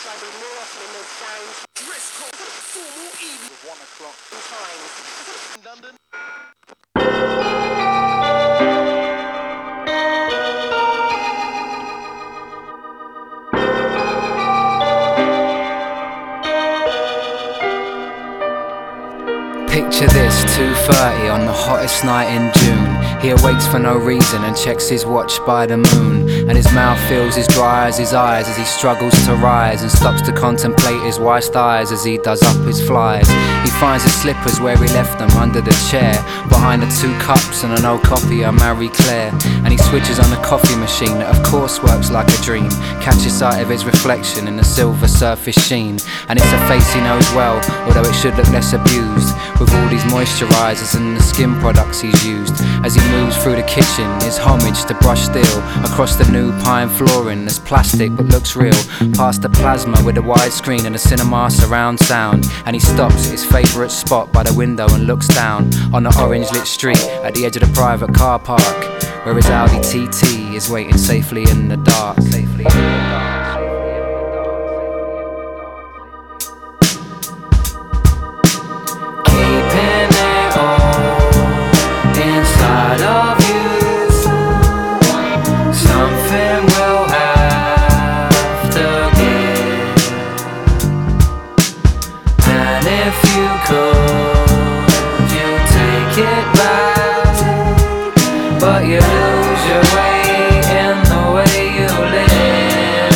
Friday North, Limerick Down, Dress code, formal evening, 1 o'clock times. London. Picture this, 2:30 on the hottest night in June. He awakes for no reason and checks his watch by the moon. And his mouth feels as dry as his eyes as he struggles to rise and stops to contemplate his wife's thighs as he does up his flies. He finds his slippers where he left them, under the chair, behind the 2 cups and an old copy of Marie Claire. And he switches on the coffee machine that of course works like a dream. Catches sight of his reflection in the silver surface sheen. And it's a face he knows well, although it should look less abused, with all these moisturisers and the skin products he's used. As he moves through the kitchen, his homage to brush steel, across the new pine flooring that's plastic but looks real, past the plasma with a widescreen and a cinema surround sound. And he stops at his favourite spot by the window and looks down on the orange lit street at the edge of the private car park, where his Audi TT is waiting safely in the dark. But you lose your way in the way you live.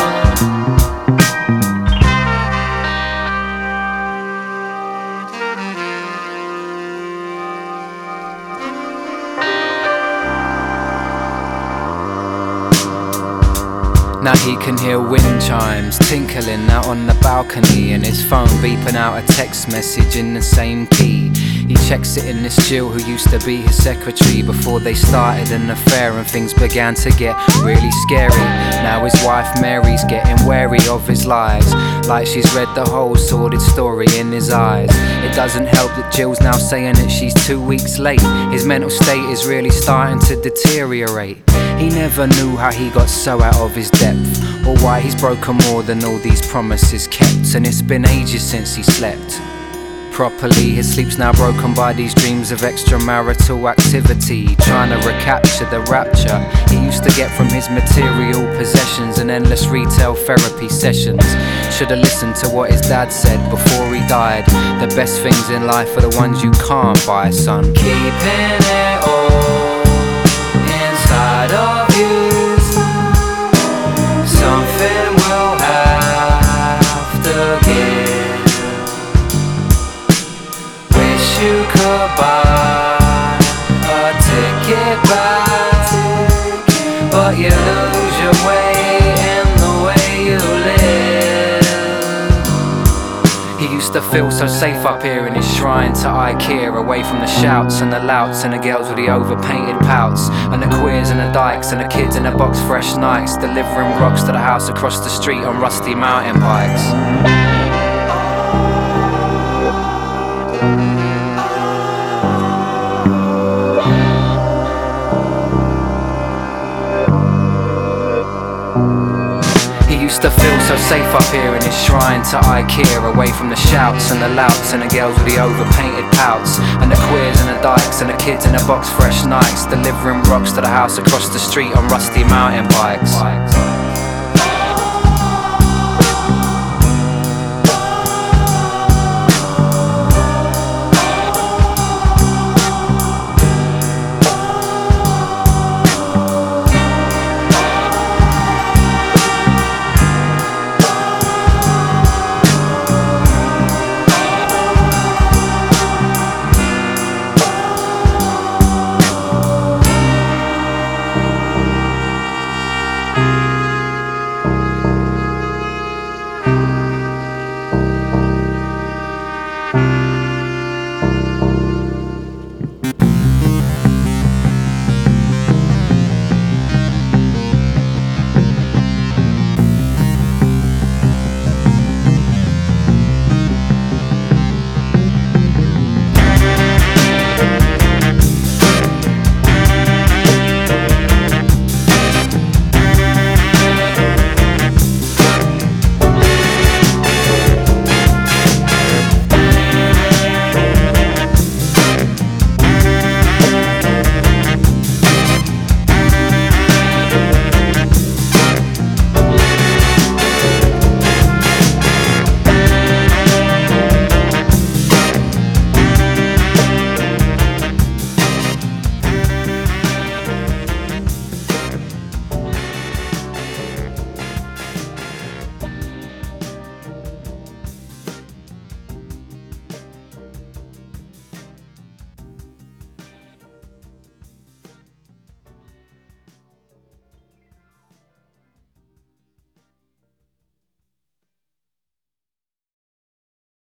Now he can hear wind chimes tinkling out on the balcony, and his phone beeping out a text message in the same key. He checks it in this Jill who used to be his secretary before they started an affair and things began to get really scary. Now his wife Mary's getting wary of his lies, like she's read the whole sordid story in his eyes. It doesn't help that Jill's now saying that she's 2 weeks late. His mental state is really starting to deteriorate. He never knew how he got so out of his depth, or why he's broken more than all these promises kept. And it's been ages since he slept properly. His sleep's now broken by these dreams of extramarital activity, trying to recapture the rapture he used to get from his material possessions and endless retail therapy sessions. Should've listened to what his dad said before he died. The best things in life are the ones you can't buy, son. Keeping it all inside of you, something will have to give. You could buy a ticket back, but you lose your way in the way you live. He used to feel so safe up here in his shrine to IKEA, away from the shouts and the louts and the girls with the overpainted pouts, and the queers and the dykes and the kids in the box fresh nights, delivering rocks to the house across the street on rusty mountain bikes. Used to feel so safe up here in his shrine to IKEA, away from the shouts and the louts and the girls with the overpainted pouts, and the queers and the dykes and the kids in the box fresh nights, delivering rocks to the house across the street on rusty mountain bikes.